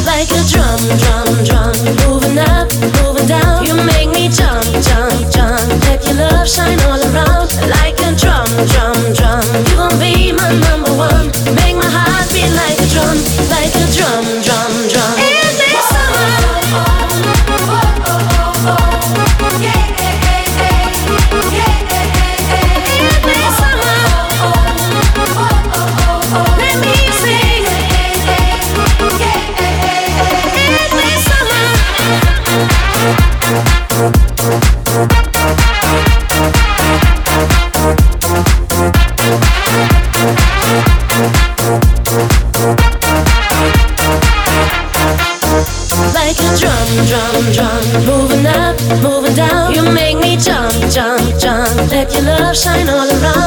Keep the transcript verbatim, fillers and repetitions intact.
like a drum, drum, drum. Moving up, moving down. You make me jump, jump, jump. Let your love shine all around like a drum, drum, drum. You gon' be my number one. Make my heart beat like a drum, like a drum, drum, drum. In this summer, yeah, yeah, yeah, yeah, yeah. In this summer, let me sing. In this summer. Like a drum, drum, drum. Moving up, moving down. You make me jump, jump, jump. Let your love shine all around